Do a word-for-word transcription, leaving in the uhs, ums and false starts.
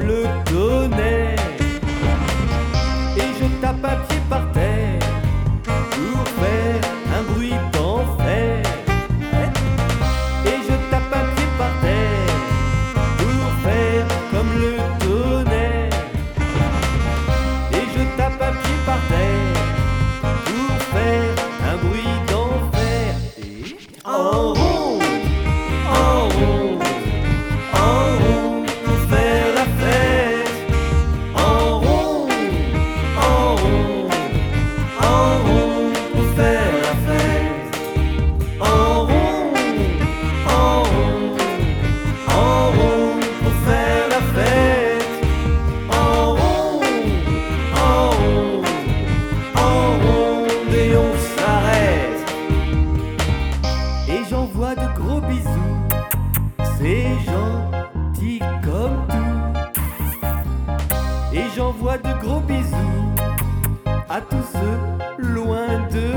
le tonnerre. Et je tape un pied par terre pour faire un bruit d'enfer. Et je tape un pied par terre pour faire comme le tonnerre. Et je tape un pied par terre pour faire un bruit d'enfer. Et en rond, en rond, en rond pour faire la fête. En rond, en rond, en rond pour faire la fête. En rond, en rond, en rond pour faire la fête. En rond, en rond, en rond et on s'arrête. Et j'envoie de gros bisous, c'est gentil comme tout. Et j'envoie de gros bisous à tous ceux loin de